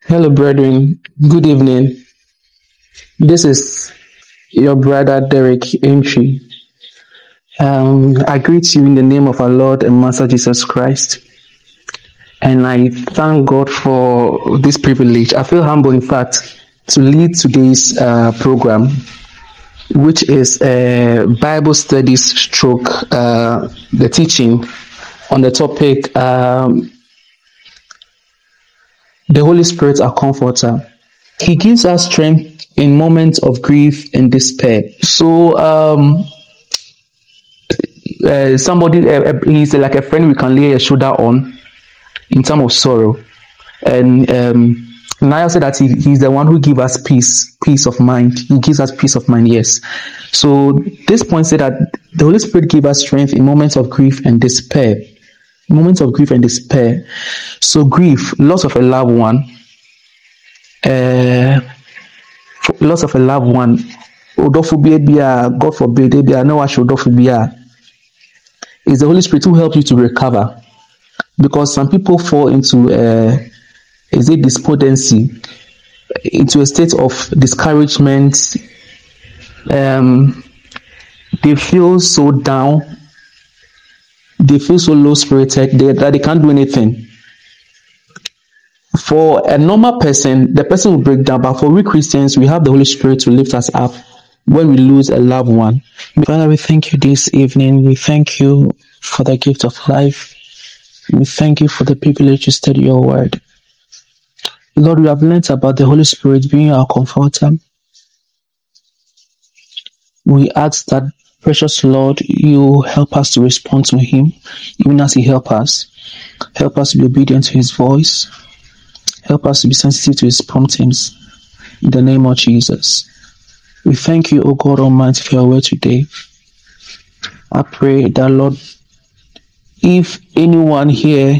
Hello, brethren. Good evening. This is your brother Derek Entry. I greet you in the name of our Lord and Master Jesus Christ. And I thank God for this privilege. I feel humble, in fact, to lead today's program, which is Bible studies stroke the teaching on the topic the Holy Spirit, our comforter. He gives us strength in moments of grief and despair. So somebody he's like a friend we can lay a shoulder on in time of sorrow. And Niall said that he's the one who gives us peace of mind. He gives us peace of mind, yes. So this point said that the Holy Spirit gives us strength in moments of grief and despair. Moments of grief and despair. So grief, loss of a loved one, loss of a loved one. God forbid, no one should is the Holy Spirit who helps you to recover. Because some people fall into despondency, into a state of discouragement. They feel so down. They feel so low spirited that they can't do anything. For a normal person, the person will break down, but for we Christians, we have the Holy Spirit to lift us up when we lose a loved one. Father, we thank you this evening. We thank you for the gift of life. We thank you for the privilege to study your word. Lord, we have learned about the Holy Spirit being our comforter. We ask that, precious Lord, you help us to respond to him, even as he helps us. Help us to be obedient to his voice. Help us to be sensitive to his promptings. In the name of Jesus. We thank you, O God Almighty, for your word today. I pray that, Lord, if anyone here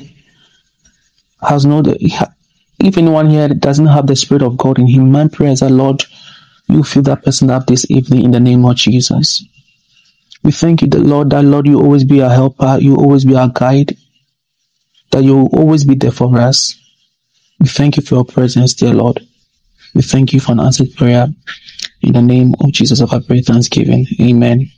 doesn't have the Spirit of God in him, my prayer is that, Lord, you fill that person up this evening in the name of Jesus. We thank you, that Lord, you always be our helper, you always be our guide, that you will always be there for us. We thank you for your presence, dear Lord. We thank you for an answered prayer. In the name of Jesus, of our prayer, thanksgiving. Amen.